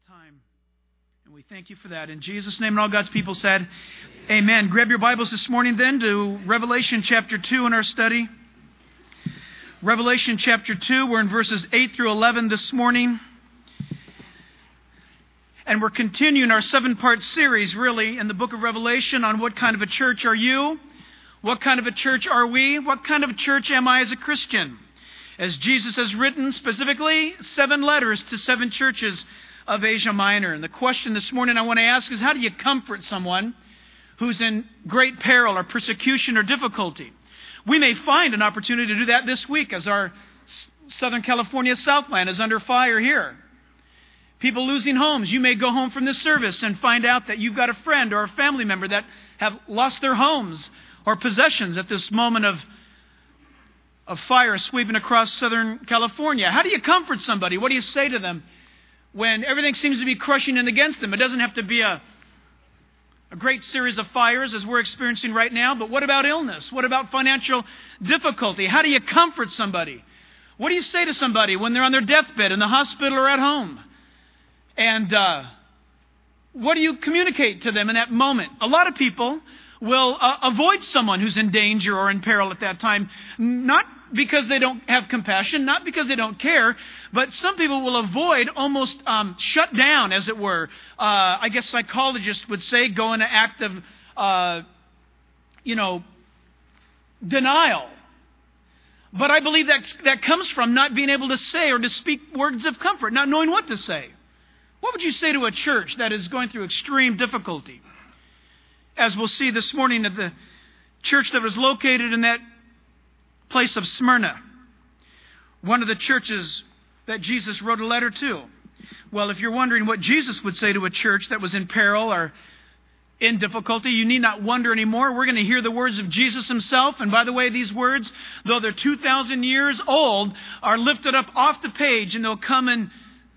time. And we thank you for that. In Jesus' name, and all God's people said, amen. Grab your Bibles this morning then to Revelation chapter 2 in our study. Revelation chapter 2, we're in verses 8 through 11 this morning. And we're continuing our 7-part series, really, in the book of Revelation on what kind of a church are you? What kind of a church are we? What kind of a church am I as a Christian? As Jesus has written specifically 7 letters to 7 churches of Asia Minor. And the question this morning I want to ask is, how do you comfort someone who's in great peril or persecution or difficulty? We may find an opportunity to do that this week as our Southern California Southland is under fire here. People losing homes. You may go home from this service and find out that you've got a friend or a family member that have lost their homes or possessions at this moment of fire sweeping across Southern California. How do you comfort somebody? What do you say to them when everything seems to be crushing in against them? It doesn't have to be a great series of fires as we're experiencing right now, but what about illness? What about financial difficulty? How do you comfort somebody? What do you say to somebody when they're on their deathbed in the hospital or at home? And what do you communicate to them in that moment? A lot of people will avoid someone who's in danger or in peril at that time, not because they don't have compassion, not because they don't care, but some people will avoid, almost shut down, as it were. I guess psychologists would say go into act of, denial. But I believe that comes from not being able to say or to speak words of comfort, not knowing what to say. What would you say to a church that is going through extreme difficulty? As we'll see this morning at the church that was located in that place of Smyrna, one of the churches that Jesus wrote a letter to. Well, if you're wondering what Jesus would say to a church that was in peril or in difficulty, you need not wonder anymore. We're going to hear the words of Jesus himself. And by the way, these words, though they're 2,000 years old, are lifted up off the page, and they'll come and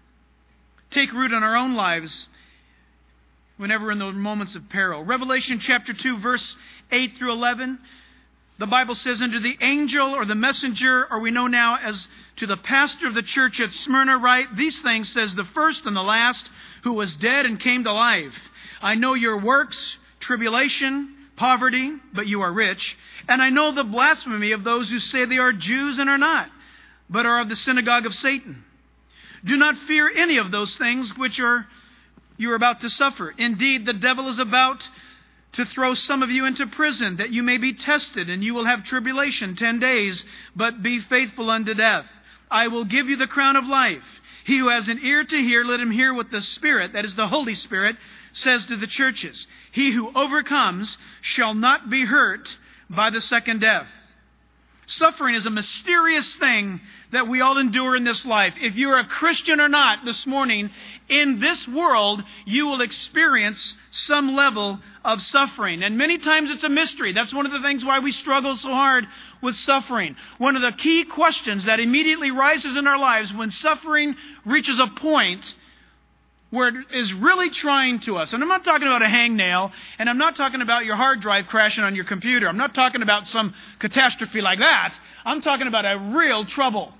take root in our own lives whenever in those moments of peril. Revelation chapter 2, verse 8 through 11. The Bible says, "Unto the angel or the messenger, or we know now as to the pastor of the church at Smyrna write, these things says the first and the last, who was dead and came to life. I know your works, tribulation, poverty, but you are rich. And I know the blasphemy of those who say they are Jews and are not, but are of the synagogue of Satan. Do not fear any of those things which you are about to suffer. Indeed, the devil is about to throw some of you into prison, that you may be tested, and you will have tribulation 10 days, but be faithful unto death. I will give you the crown of life. He who has an ear to hear, let him hear what the Spirit, that is the Holy Spirit, says to the churches. He who overcomes shall not be hurt by the second death." Suffering is a mysterious thing that we all endure in this life. If you're a Christian or not this morning, in this world, you will experience some level of suffering. And many times it's a mystery. That's one of the things why we struggle so hard with suffering. One of the key questions that immediately rises in our lives when suffering reaches a point where it is really trying to us. And I'm not talking about a hangnail, and I'm not talking about your hard drive crashing on your computer. I'm not talking about some catastrophe like that. I'm talking about a real trouble.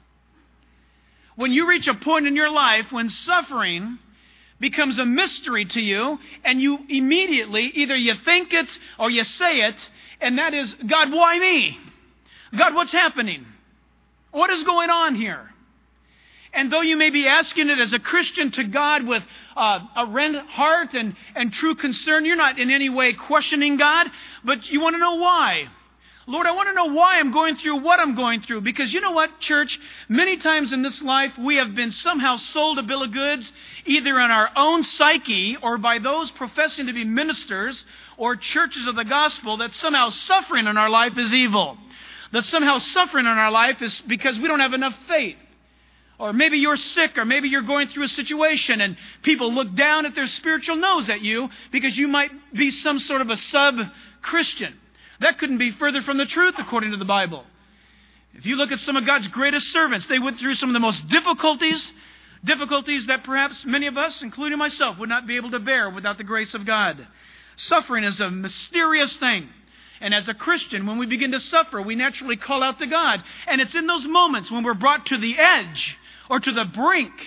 When you reach a point in your life when suffering becomes a mystery to you, and you immediately, either you think it or you say it, and that is, God, why me? God, what's happening? What is going on here? And though you may be asking it as a Christian to God with a rent heart and true concern, you're not in any way questioning God, but you want to know why. Lord, I want to know why I'm going through what I'm going through. Because you know what, church? Many times in this life, we have been somehow sold a bill of goods, either in our own psyche or by those professing to be ministers or churches of the gospel, that somehow suffering in our life is evil. That somehow suffering in our life is because we don't have enough faith. Or maybe you're sick, or maybe you're going through a situation and people look down at their spiritual nose at you because you might be some sort of a sub-Christian. That couldn't be further from the truth according to the Bible. If you look at some of God's greatest servants, they went through some of the most difficulties that perhaps many of us, including myself, would not be able to bear without the grace of God. Suffering is a mysterious thing. And as a Christian, when we begin to suffer, we naturally call out to God. And it's in those moments when we're brought to the edge or to the brink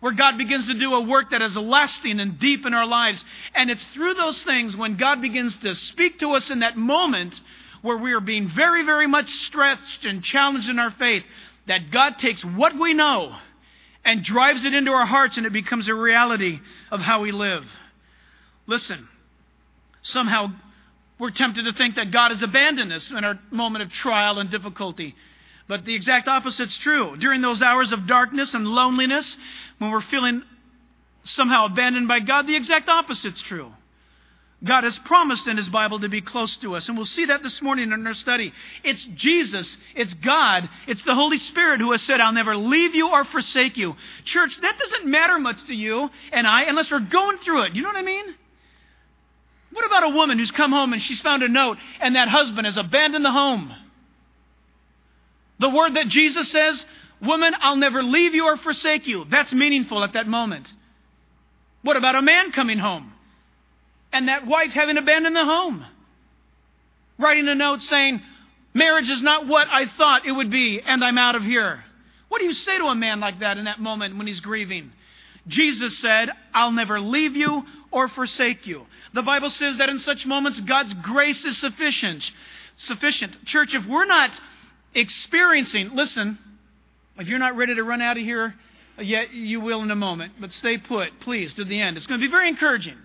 where God begins to do a work that is lasting and deep in our lives. And it's through those things when God begins to speak to us in that moment where we are being very, very much stretched and challenged in our faith, that God takes what we know and drives it into our hearts, and it becomes a reality of how we live. Listen, somehow we're tempted to think that God has abandoned us in our moment of trial and difficulty. But the exact opposite's true. During those hours of darkness and loneliness, when we're feeling somehow abandoned by God, the exact opposite's true. God has promised in His Bible to be close to us. And we'll see that this morning in our study. It's Jesus, it's God, it's the Holy Spirit who has said, I'll never leave you or forsake you. Church, that doesn't matter much to you and I unless we're going through it. You know what I mean? What about a woman who's come home and she's found a note and that husband has abandoned the home? The word that Jesus says, woman, I'll never leave you or forsake you. That's meaningful at that moment. What about a man coming home and that wife having abandoned the home? Writing a note saying, marriage is not what I thought it would be and I'm out of here. What do you say to a man like that in that moment when he's grieving? Jesus said, I'll never leave you or forsake you. The Bible says that in such moments, God's grace is sufficient. Church, if we're not experiencing, listen, if you're not ready to run out of here yet, you will in a moment. But stay put, please, to the end. It's going to be very encouraging.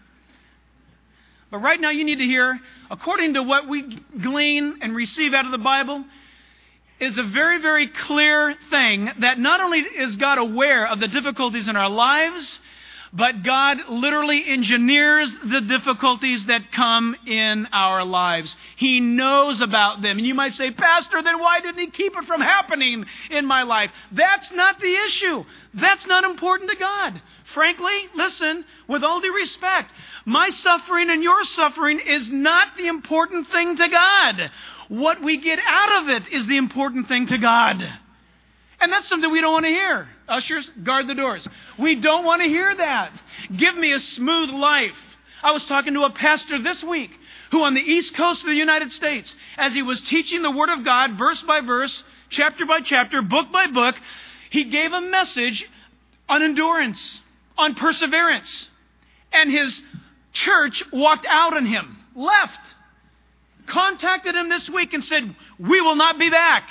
But right now you need to hear, according to what we glean and receive out of the Bible, is a very, very clear thing that not only is God aware of the difficulties in our lives, but God literally engineers the difficulties that come in our lives. He knows about them. And you might say, Pastor, then why didn't He keep it from happening in my life? That's not the issue. That's not important to God. Frankly, listen, with all due respect, my suffering and your suffering is not the important thing to God. What we get out of it is the important thing to God. And that's something we don't want to hear. Ushers, guard the doors. We don't want to hear that. Give me a smooth life. I was talking to a pastor this week who on the East Coast of the United States, as he was teaching the Word of God, verse by verse, chapter by chapter, book by book, he gave a message on endurance, on perseverance. And his church walked out on him, left, contacted him this week and said, we will not be back.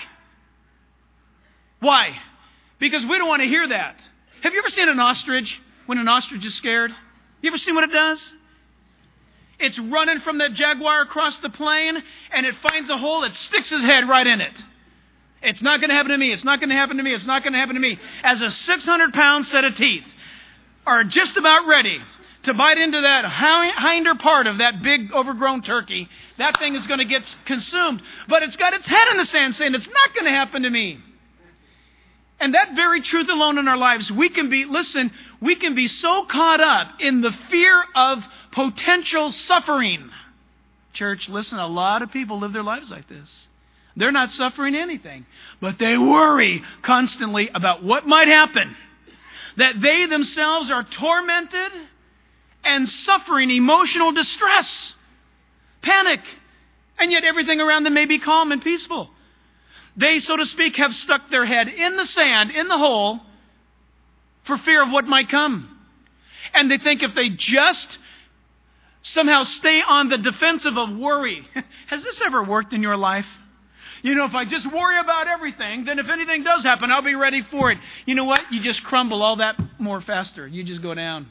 Why? Because we don't want to hear that. Have you ever seen an ostrich when an ostrich is scared? You ever seen what it does? It's running from the jaguar across the plain and it finds a hole, it sticks his head right in it. It's not going to happen to me. It's not going to happen to me. It's not going to happen to me. As a 600-pound set of teeth are just about ready to bite into that hinder part of that big overgrown turkey, that thing is going to get consumed. But it's got its head in the sand saying, it's not going to happen to me. And that very truth alone in our lives, we can be so caught up in the fear of potential suffering. Church, listen, a lot of people live their lives like this. They're not suffering anything, but they worry constantly about what might happen. That they themselves are tormented and suffering emotional distress, panic, and yet everything around them may be calm and peaceful. They, so to speak, have stuck their head in the sand, in the hole, for fear of what might come. And they think if they just somehow stay on the defensive of worry. Has this ever worked in your life? You know, if I just worry about everything, then if anything does happen, I'll be ready for it. You know what? You just crumble all that more faster. You just go down.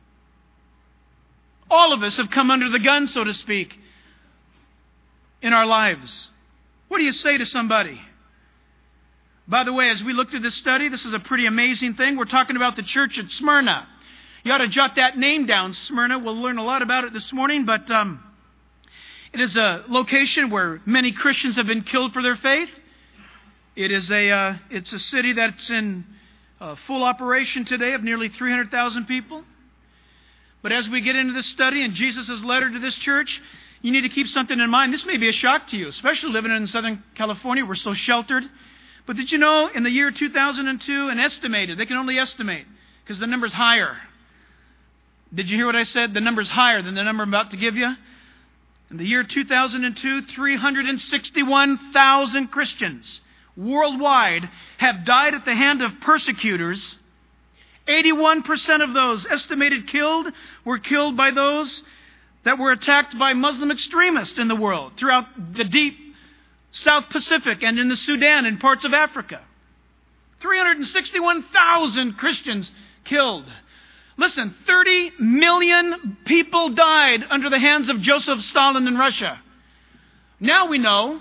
All of us have come under the gun, so to speak, in our lives. What do you say to somebody? By the way, as we look through this study, this is a pretty amazing thing. We're talking about the church at Smyrna. You ought to jot that name down, Smyrna. We'll learn a lot about it this morning, but it is a location where many Christians have been killed for their faith. It's a city that's in full operation today of nearly 300,000 people. But as we get into this study and Jesus' letter to this church, you need to keep something in mind. This may be a shock to you, especially living in Southern California. We're so sheltered. But did you know in the year 2002, they can only estimate because the number's higher. Did you hear what I said? The number's higher than the number I'm about to give you. In the year 2002, 361,000 Christians worldwide have died at the hand of persecutors 81% of those estimated killed were killed by those that were attacked by Muslim extremists in the world, throughout the deep South Pacific and in the Sudan and parts of Africa. 361,000 Christians killed. Listen, 30 million people died under the hands of Joseph Stalin in Russia. Now we know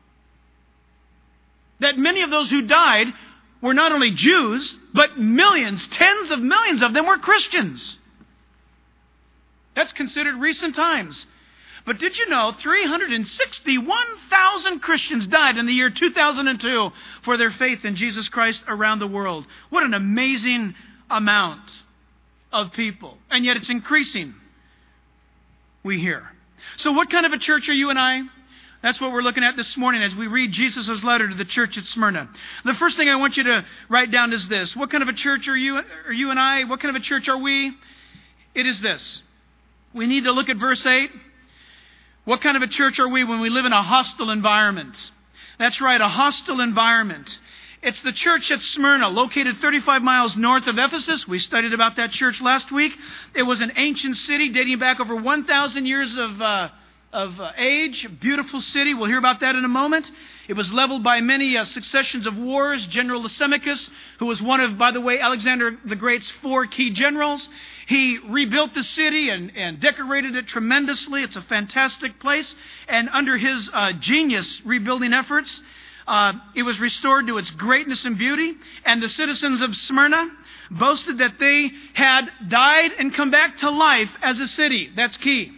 that many of those who died were not only Jews, but millions, tens of millions of them were Christians. That's considered recent times. But did you know 361,000 Christians died in the year 2002 for their faith in Jesus Christ around the world? What an amazing amount of people. And yet it's increasing, we hear. So what kind of a church are you and I? That's what we're looking at this morning as we read Jesus' letter to the church at Smyrna. The first thing I want you to write down is this. What kind of a church are you and I? What kind of a church are we? It is this. We need to look at verse 8. What kind of a church are we when we live in a hostile environment? That's right, a hostile environment. It's the church at Smyrna, located 35 miles north of Ephesus. We studied about that church last week. It was an ancient city dating back over 1,000 years of age. Beautiful city. We'll hear about that in a moment. It was leveled by many successions of wars. General Lysimachus, who was one of, by the way, Alexander the Great's 4 key generals. He rebuilt the city and decorated it tremendously. It's a fantastic place. And under his genius rebuilding efforts, it was restored to its greatness and beauty. And the citizens of Smyrna boasted that they had died and come back to life as a city. That's key.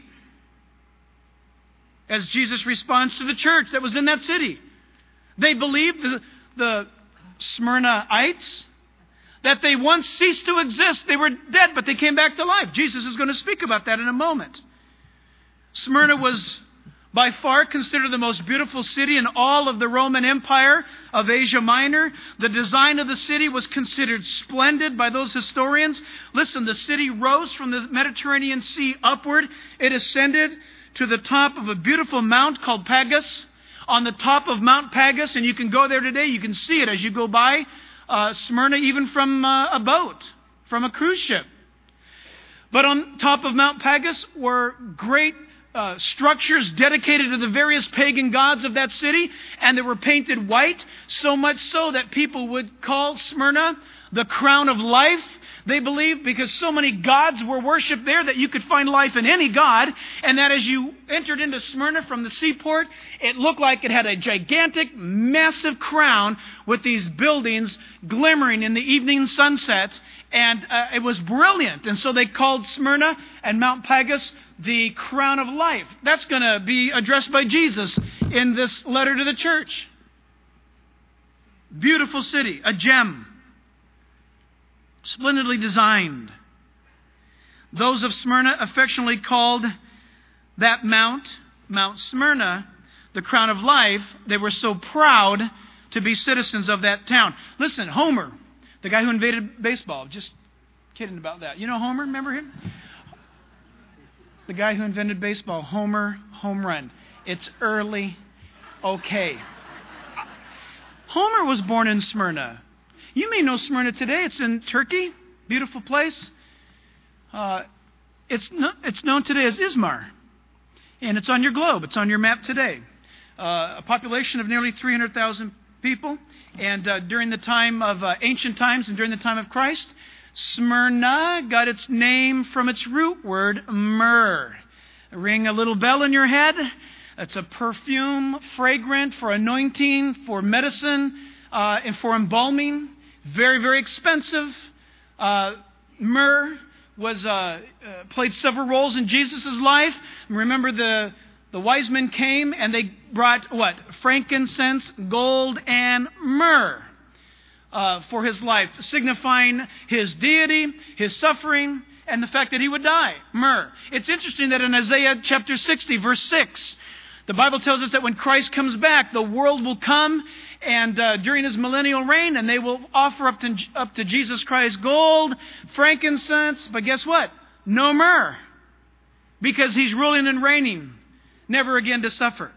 As Jesus responds to the church that was in that city. They believed, the Smyrnaites, that they once ceased to exist. They were dead, but they came back to life. Jesus is going to speak about that in a moment. Smyrna was by far considered the most beautiful city in all of the Roman Empire of Asia Minor. The design of the city was considered splendid by those historians. Listen, the city rose from the Mediterranean Sea upward. It ascended to the top of a beautiful mount called Pagus. On the top of Mount Pagus, and you can go there today, you can see it as you go by Smyrna, even from a boat, from a cruise ship. But on top of Mount Pagus were great structures dedicated to the various pagan gods of that city, and they were painted white, so much so that people would call Smyrna the crown of life. They believed because so many gods were worshipped there that you could find life in any god, and that as you entered into Smyrna from the seaport, it looked like it had a gigantic, massive crown with these buildings glimmering in the evening sunset, and it was brilliant. And so they called Smyrna and Mount Pagus the crown of life. That's going to be addressed by Jesus in this letter to the church. Beautiful city, a gem. Splendidly designed. Those of Smyrna affectionately called that Mount Smyrna, the crown of life. They were so proud to be citizens of that town. Listen, Homer, the guy who invented baseball, just kidding about that. You know Homer? Remember him? The guy who invented baseball, Homer, home run. It's early. Okay. Homer was born in Smyrna. You may know Smyrna today. It's in Turkey. Beautiful place. It's known today as Izmir. And it's on your globe. It's on your map today. A population of nearly 300,000 people. And during the time of ancient times and during the time of Christ, Smyrna got its name from its root word, myrrh. Ring a little bell in your head. It's a perfume, fragrant, for anointing, for medicine, and for embalming. Very, very expensive. Myrrh was played several roles in Jesus' life. Remember, the wise men came and they brought what? Frankincense, gold, and myrrh for his life, signifying his deity, his suffering, and the fact that he would die. Myrrh. It's interesting that in Isaiah chapter 60, verse 6, the Bible tells us that when Christ comes back, the world will come and during his millennial reign, and they will offer up to Jesus Christ gold, frankincense, but guess what? No myrrh. Because he's ruling and reigning, never again to suffer.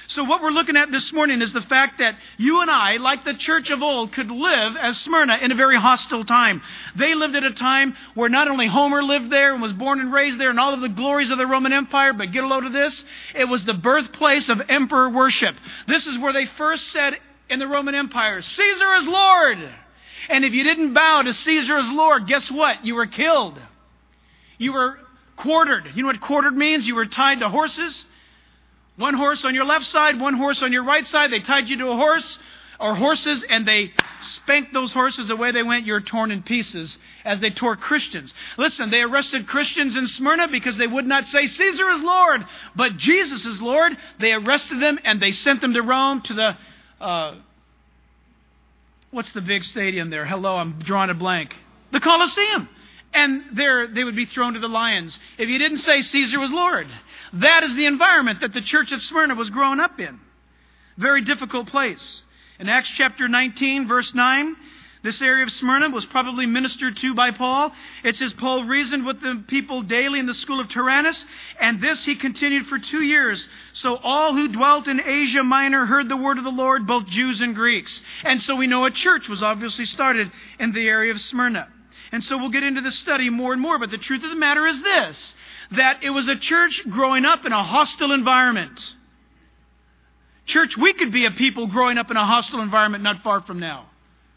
So what we're looking at this morning is the fact that you and I, like the church of old, could live as Smyrna in a very hostile time. They lived at a time where not only Homer lived there and was born and raised there and all of the glories of the Roman Empire, but get a load of this, it was the birthplace of emperor worship. This is where they first said in the Roman Empire, Caesar is Lord. And if you didn't bow to Caesar as Lord, guess what? You were killed. You were quartered. You know what quartered means? You were tied to horses. One horse on your left side, one horse on your right side. They tied you to a horse or horses, and they spanked those horses. Away they went. You're torn in pieces as they tore Christians. Listen, they arrested Christians in Smyrna because they would not say Caesar is Lord, but Jesus is Lord. They arrested them and they sent them to Rome, to the, what's the big stadium there? Hello, I'm drawing a blank. The Colosseum. And there they would be thrown to the lions if you didn't say Caesar was Lord. That is the environment that the church of Smyrna was growing up in. Very difficult place. In Acts chapter 19, verse 9, this area of Smyrna was probably ministered to by Paul. It says, Paul reasoned with the people daily in the school of Tyrannus, and this he continued for 2 years. So all who dwelt in Asia Minor heard the word of the Lord, both Jews and Greeks. And so we know a church was obviously started in the area of Smyrna. And so we'll get into this study more and more, but the truth of the matter is this, that it was a church growing up in a hostile environment. Church, we could be a people growing up in a hostile environment not far from now.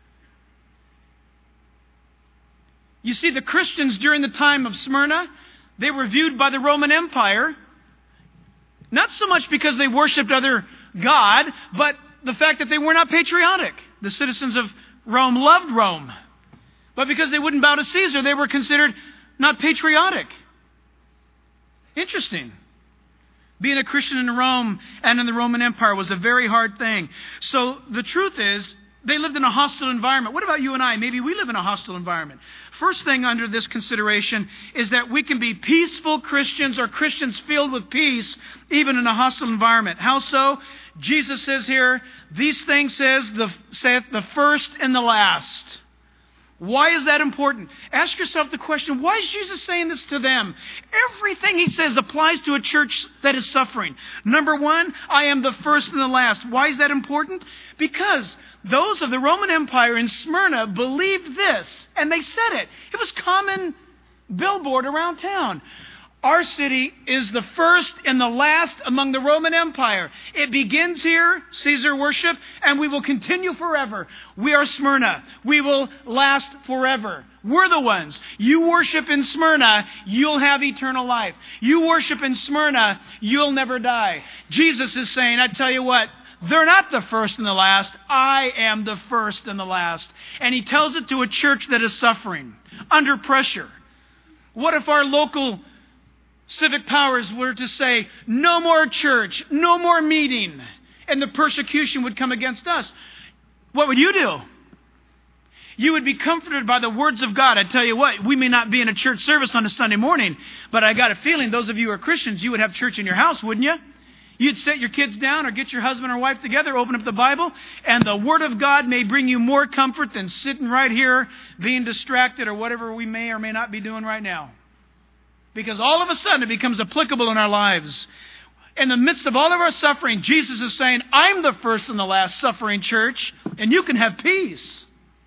You see, the Christians during the time of Smyrna, they were viewed by the Roman Empire, not so much because they worshipped other God, but the fact that they were not patriotic. The citizens of Rome loved Rome. But because they wouldn't bow to Caesar, they were considered not patriotic. Interesting. Being a Christian in Rome and in the Roman Empire was a very hard thing. So the truth is, they lived in a hostile environment. What about you and I? Maybe we live in a hostile environment. First thing under this consideration is that we can be peaceful Christians or Christians filled with peace even in a hostile environment. How so? Jesus says here, these things saith the first and the last. Why is that important? Ask yourself the question, why is Jesus saying this to them? Everything he says applies to a church that is suffering. Number one, I am the first and the last. Why is that important? Because those of the Roman Empire in Smyrna believed this, and they said it. It was common billboard around town. Our city is the first and the last among the Roman Empire. It begins here, Caesar worship, and we will continue forever. We are Smyrna. We will last forever. We're the ones. You worship in Smyrna, you'll have eternal life. You worship in Smyrna, you'll never die. Jesus is saying, I tell you what, they're not the first and the last. I am the first and the last. And he tells it to a church that is suffering, under pressure. What if our local civic powers were to say, no more church, no more meeting, and the persecution would come against us? What would you do? You would be comforted by the words of God. I tell you what, we may not be in a church service on a Sunday morning, but I got a feeling those of you who are Christians, you would have church in your house, wouldn't you? You'd set your kids down or get your husband or wife together, open up the Bible, and the Word of God may bring you more comfort than sitting right here being distracted or whatever we may or may not be doing right now. Because all of a sudden it becomes applicable in our lives. In the midst of all of our suffering, Jesus is saying, I'm the first and the last suffering church, and you can have peace.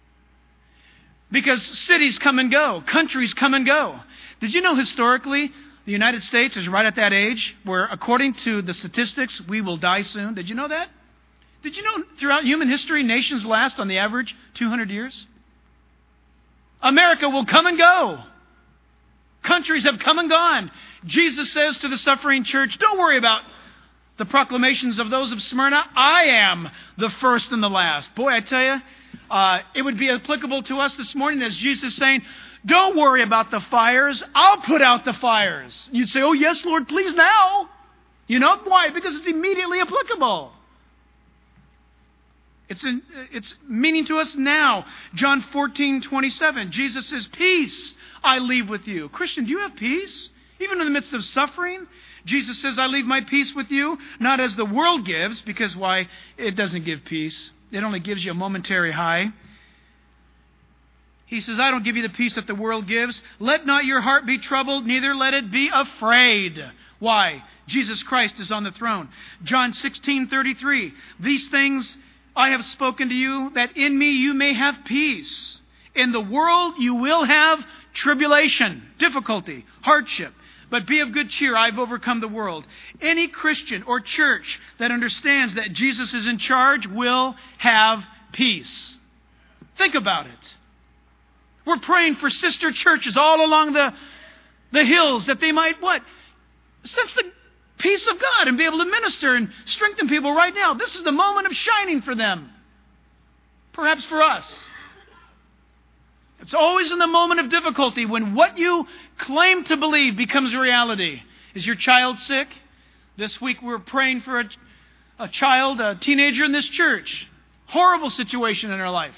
Because cities come and go, countries come and go. Did you know historically, the United States is right at that age where, according to the statistics, we will die soon? Did you know that? Did you know throughout human history, nations last on the average 200 years? America will come and go. Countries have come and gone. Jesus says to the suffering church, don't worry about the proclamations of those of Smyrna. I am the first and the last. Boy, I tell you, it would be applicable to us this morning as Jesus is saying, don't worry about the fires. I'll put out the fires. You'd say, oh yes, Lord, please now. You know why? Because it's immediately applicable. It's meaning to us now. John 14:27. Jesus says, peace I leave with you. Christian, do you have peace? Even in the midst of suffering? Jesus says, I leave my peace with you, not as the world gives, because why? It doesn't give peace. It only gives you a momentary high. He says, I don't give you the peace that the world gives. Let not your heart be troubled, neither let it be afraid. Why? Jesus Christ is on the throne. John 16:33. These things I have spoken to you, that in me you may have peace. In the world you will have tribulation, difficulty, hardship. But be of good cheer, I've overcome the world. Any Christian or church that understands that Jesus is in charge will have peace. Think about it. We're praying for sister churches all along the hills that they might what? Sense the peace of God and be able to minister and strengthen people right now. This is the moment of shining for them. Perhaps for us. It's always in the moment of difficulty when what you claim to believe becomes reality. Is your child sick? This week we're praying for a child, a teenager in this church. Horrible situation in her life.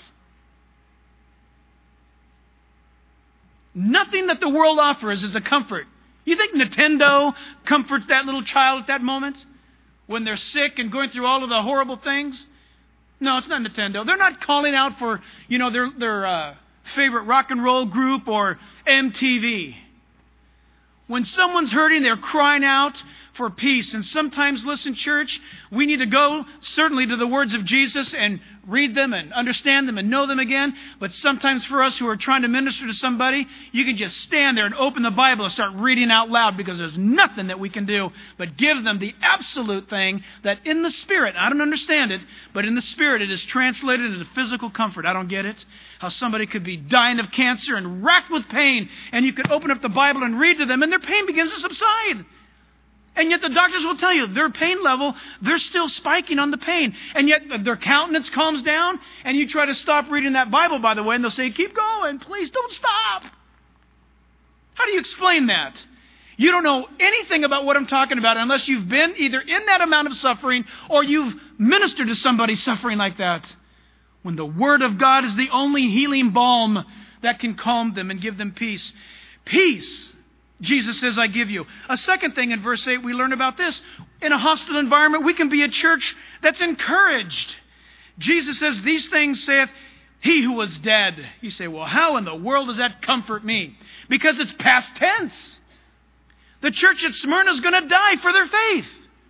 Nothing that the world offers is a comfort. You think Nintendo comforts that little child at that moment? When they're sick and going through all of the horrible things? No, it's not Nintendo. They're not calling out for, their favorite rock and roll group or MTV. When someone's hurting, they're crying out for peace. And sometimes, listen, church, we need to go certainly to the words of Jesus and read them and understand them and know them again. But sometimes for us who are trying to minister to somebody, you can just stand there and open the Bible and start reading out loud, because there's nothing that we can do but give them the absolute thing that in the Spirit, I don't understand it, but in the Spirit it is translated into physical comfort. I don't get it. How somebody could be dying of cancer and racked with pain, and you could open up the Bible and read to them and their pain begins to subside. And yet the doctors will tell you their pain level, they're still spiking on the pain. And yet their countenance calms down, and you try to stop reading that Bible, by the way, and they'll say, keep going, please don't stop. How do you explain that? You don't know anything about what I'm talking about unless you've been either in that amount of suffering or you've ministered to somebody suffering like that. When the Word of God is the only healing balm that can calm them and give them peace. Peace. Jesus says, I give you. A second thing in verse 8, we learn about this. In a hostile environment, we can be a church that's encouraged. Jesus says, these things saith he who was dead. You say, well, how in the world does that comfort me? Because it's past tense. The church at Smyrna is going to die for their faith.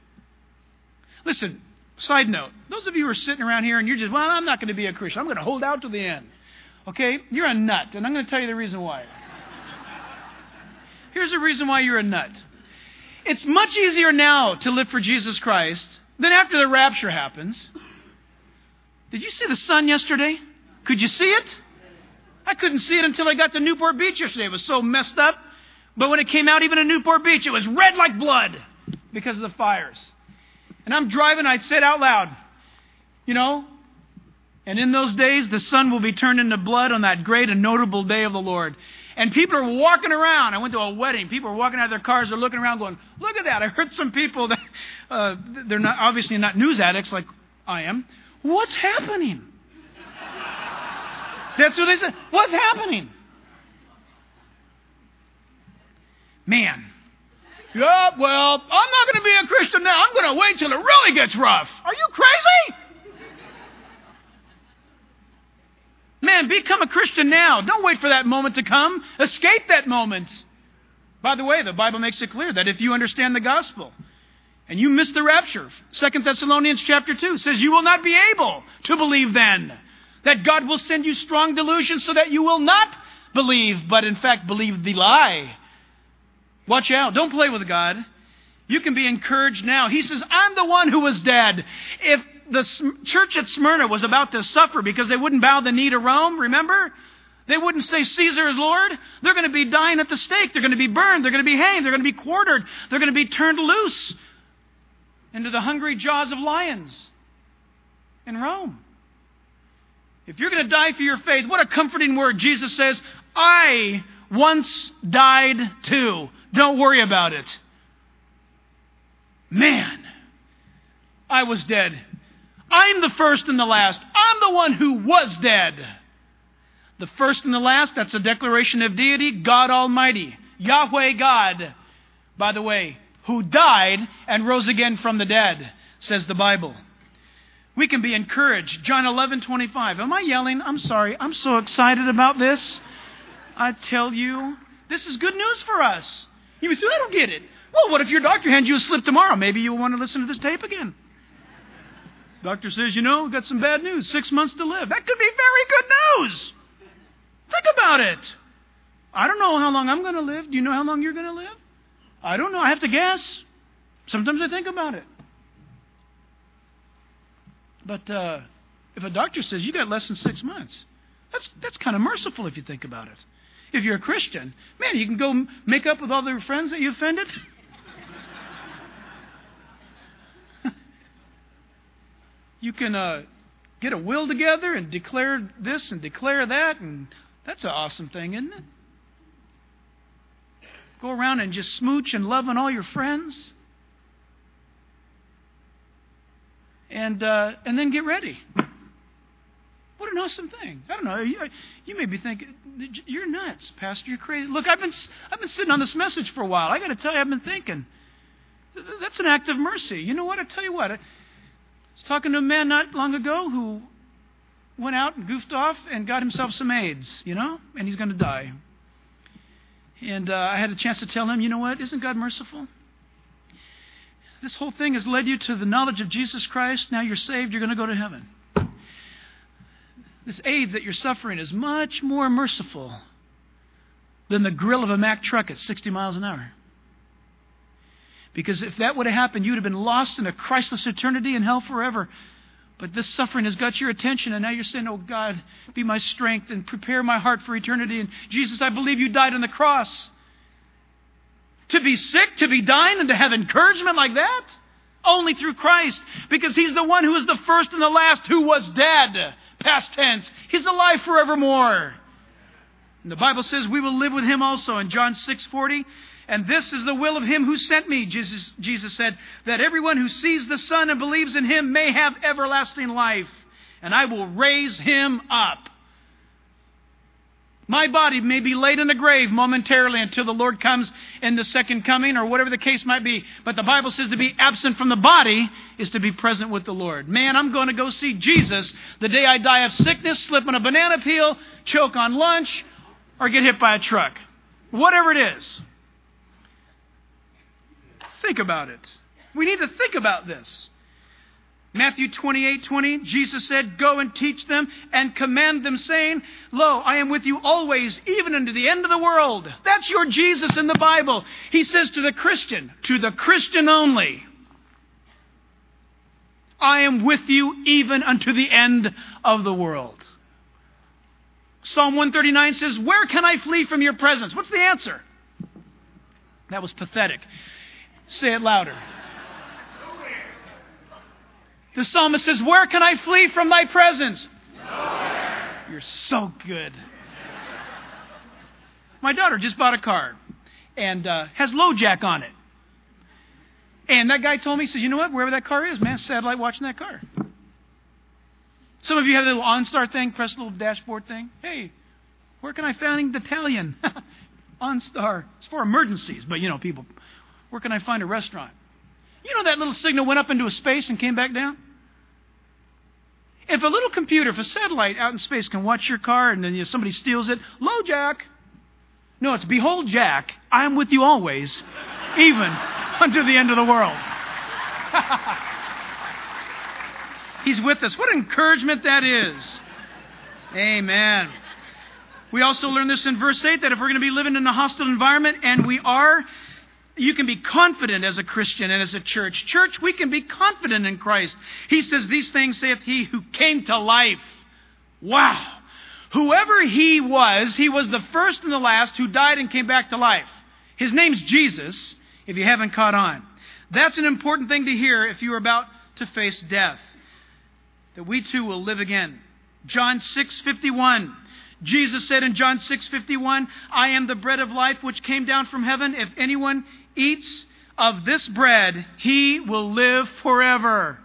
Listen, side note. Those of you who are sitting around here and you're just, well, I'm not going to be a Christian. I'm going to hold out to the end. Okay? You're a nut, and I'm going to tell you the reason why. Here's the reason why you're a nut. It's much easier now to live for Jesus Christ than after the rapture happens. Did you see the sun yesterday? Could you see it? I couldn't see it until I got to Newport Beach yesterday. It was so messed up. But when it came out even in Newport Beach, it was red like blood because of the fires. And I'm driving, I said out loud, and in those days the sun will be turned into blood on that great and notable day of the Lord. And people are walking around. I went to a wedding. People are walking out of their cars. They're looking around going, look at that. I heard some people that they're not obviously not news addicts like I am. What's happening? That's what they said. What's happening? Man. Yeah, well, I'm not going to be a Christian now. I'm going to wait till it really gets rough. Are you crazy? Man, become a Christian now. Don't wait for that moment to come. Escape that moment. By the way, the Bible makes it clear that if you understand the gospel and you miss the rapture, 2 Thessalonians chapter 2 says you will not be able to believe then. That God will send you strong delusion so that you will not believe, but in fact believe the lie. Watch out. Don't play with God. You can be encouraged now. He says, I'm the one who was dead. If the church at Smyrna was about to suffer because they wouldn't bow the knee to Rome, remember? They wouldn't say Caesar is Lord. They're going to be dying at the stake. They're going to be burned. They're going to be hanged. They're going to be quartered. They're going to be turned loose into the hungry jaws of lions in Rome. If you're going to die for your faith, what a comforting word. Jesus says, I once died too. Don't worry about it. Man, I was dead. I'm the first and the last. I'm the one who was dead. The first and the last, that's a declaration of deity, God Almighty, Yahweh God, by the way, who died and rose again from the dead, says the Bible. We can be encouraged. John 11:25. Am I yelling? I'm sorry. I'm so excited about this. I tell you, this is good news for us. You say, I don't get it. Well, what if your doctor hands you a slip tomorrow? Maybe you'll want to listen to this tape again. Doctor says, we've got some bad news. 6 months to live. That could be very good news. Think about it. I don't know how long I'm going to live. Do you know how long you're going to live? I don't know. I have to guess. Sometimes I think about it. But if a doctor says you got less than 6 months, that's kind of merciful if you think about it. If you're a Christian, man, you can go make up with all their friends that you offended. You can get a will together and declare this and declare that, and that's an awesome thing, isn't it? Go around and just smooch and love on all your friends. And then get ready. What an awesome thing. I don't know. You may be thinking, you're nuts, Pastor. You're crazy. Look, I've been sitting on this message for a while. I got to tell you, I've been thinking. That's an act of mercy. You know what? I tell you what. I was talking to a man not long ago who went out and goofed off and got himself some AIDS, and he's going to die. And I had a chance to tell him, you know what? Isn't God merciful? This whole thing has led you to the knowledge of Jesus Christ. Now you're saved. You're going to go to heaven. This AIDS that you're suffering is much more merciful than the grill of a Mack truck at 60 miles an hour. Because if that would have happened, you would have been lost in a Christless eternity in hell forever. But this suffering has got your attention, and now you're saying, oh God, be my strength and prepare my heart for eternity. And Jesus, I believe you died on the cross. To be sick, to be dying, and to have encouragement like that? Only through Christ. Because He's the one who is the first and the last who was dead. Past tense. He's alive forevermore. And the Bible says we will live with Him also in John 6:40. And this is the will of Him who sent me, Jesus said, that everyone who sees the Son and believes in Him may have everlasting life. And I will raise him up. My body may be laid in the grave momentarily until the Lord comes in the second coming or whatever the case might be. But the Bible says to be absent from the body is to be present with the Lord. Man, I'm going to go see Jesus the day I die of sickness, slip on a banana peel, choke on lunch, or get hit by a truck. Whatever it is. Think about it. We need to think about this. Matthew 28:20, Jesus said, go and teach them and command them, saying, lo, I am with you always, even unto the end of the world. That's your Jesus in the Bible. He says to the Christian only, I am with you even unto the end of the world. Psalm 139 says, where can I flee from your presence? What's the answer? That was pathetic. Say it louder. The psalmist says, where can I flee from thy presence? Nowhere. You're so good. My daughter just bought a car and has low jack on it. And that guy told me, he says, you know what? Wherever that car is, man, satellite watching that car. Some of you have the little OnStar thing, press the little dashboard thing. Hey, where can I find Italian? OnStar. It's for emergencies, but people, where can I find a restaurant? You know that little signal went up into a space and came back down? If a little computer, if a satellite out in space can watch your car and then somebody steals it, low jack. No, it's behold Jack, I am with you always, even unto the end of the world. He's with us. What encouragement that is. Amen. We also learn this in verse 8, that if we're going to be living in a hostile environment, and we are, you can be confident as a Christian and as a church. Church, we can be confident in Christ. He says, these things saith He who came to life. Wow. Whoever He was the first and the last who died and came back to life. His name's Jesus, if you haven't caught on. That's an important thing to hear if you're about to face death. That we too will live again. John 6:51. Jesus said in John 6:51, I am the bread of life which came down from heaven. If anyone eats of this bread, he will live forever.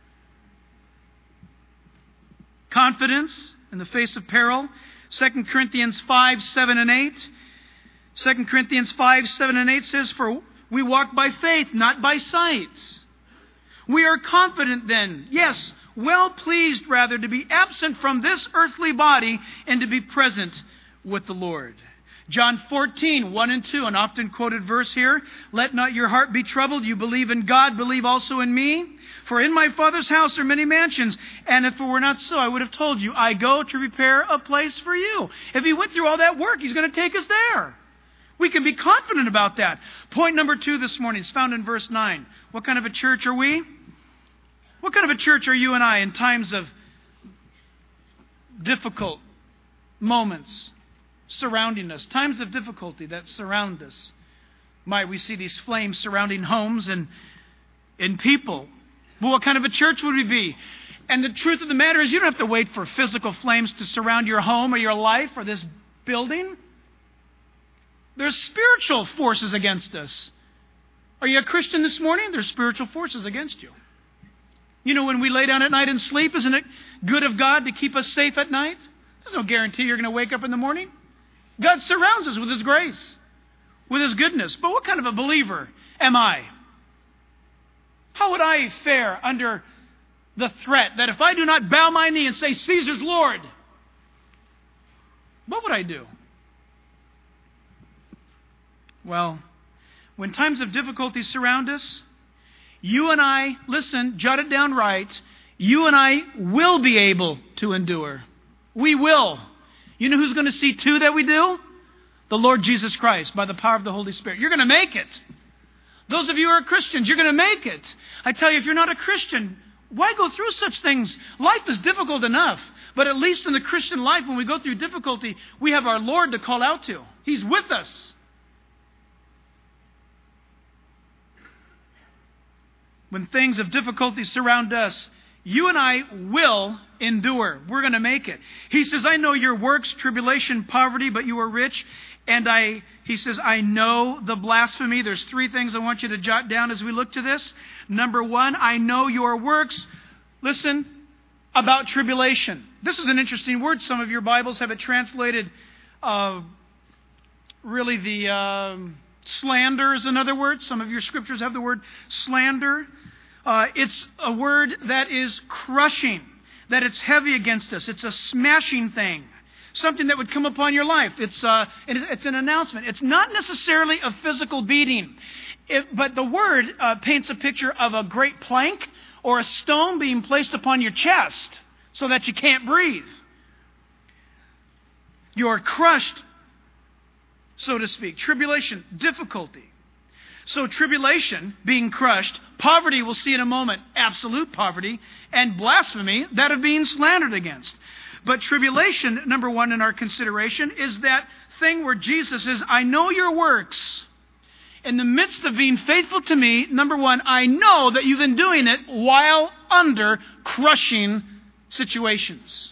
Confidence in the face of peril. 2 Corinthians 5:7 and 8. 2 Corinthians 5:7 and 8 says, for we walk by faith, not by sight. We are confident then, yes, well pleased rather to be absent from this earthly body and to be present with the Lord. John 14, 1 and 2, an often quoted verse here. Let not your heart be troubled. You believe in God, believe also in me. For in my Father's house are many mansions. And if it were not so, I would have told you, I go to prepare a place for you. If He went through all that work, He's going to take us there. We can be confident about that. Point number 2 this morning is found in verse 9. What kind of a church are we? What kind of a church are you and I in times of difficult moments surrounding us, times of difficulty that surround us? Might we see these flames surrounding homes and people? Well, what kind of a church would we be? And the truth of the matter is, you don't have to wait for physical flames to surround your home or your life or this building. There's spiritual forces against us. Are you a Christian this morning? There's spiritual forces against you. You know, when we lay down at night and sleep, isn't it good of God to keep us safe at night? There's no guarantee you're going to wake up in the morning. God surrounds us with His grace, with His goodness. But what kind of a believer am I? How would I fare under the threat that if I do not bow my knee and say, Caesar's Lord, what would I do? Well, when times of difficulty surround us, you and I, listen, jot it down right, you and I will be able to endure. We will. You know who's going to see to that we do? The Lord Jesus Christ, by the power of the Holy Spirit. You're going to make it. Those of you who are Christians, you're going to make it. I tell you, if you're not a Christian, why go through such things? Life is difficult enough. But at least in the Christian life, when we go through difficulty, we have our Lord to call out to. He's with us. When things of difficulty surround us, you and I will endure. We're going to make it. He says, I know your works, tribulation, poverty, but you are rich. And he says, I know the blasphemy. There's 3 things I want you to jot down as we look to this. Number 1, I know your works. Listen, about tribulation. This is an interesting word. Some of your Bibles have it translated, really the slander is another word. Some of your scriptures have the word slander. It's a word that is crushing, that it's heavy against us. It's a smashing thing, something that would come upon your life. It's an announcement. It's not necessarily a physical beating, but the word paints a picture of a great plank or a stone being placed upon your chest so that you can't breathe. You're crushed, so to speak. Tribulation, difficulty. So tribulation, being crushed, poverty, we'll see in a moment, absolute poverty, and blasphemy, that of being slandered against. But tribulation, number 1 in our consideration, is that thing where Jesus says, I know your works. In the midst of being faithful to me, number 1, I know that you've been doing it while under crushing situations.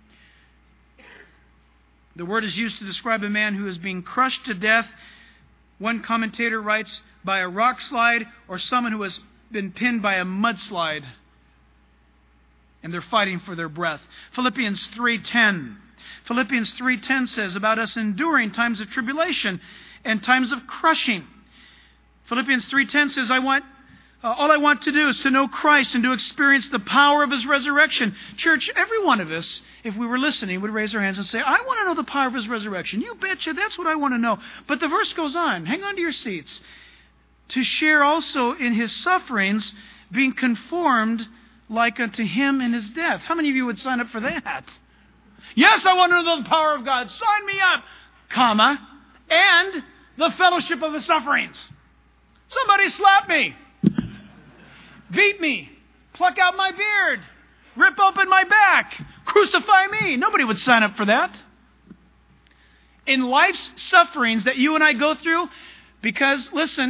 The word is used to describe a man who is being crushed to death. One commentator writes, by a rock slide, or someone who has been pinned by a mudslide, and they're fighting for their breath. Philippians 3:10. Philippians 3:10 says about us enduring times of tribulation and times of crushing. Philippians 3:10 says, all I want to do is to know Christ and to experience the power of His resurrection. Church, every one of us, if we were listening, would raise our hands and say, I want to know the power of His resurrection. You betcha, that's what I want to know. But the verse goes on. Hang on to your seats. To share also in His sufferings, being conformed like unto Him in His death. How many of you would sign up for that? Yes, I want to know the power of God. Sign me up, comma, and the fellowship of the sufferings. Somebody slap me. Beat me, pluck out my beard, rip open my back, crucify me. Nobody would sign up for that. In life's sufferings that you and I go through, because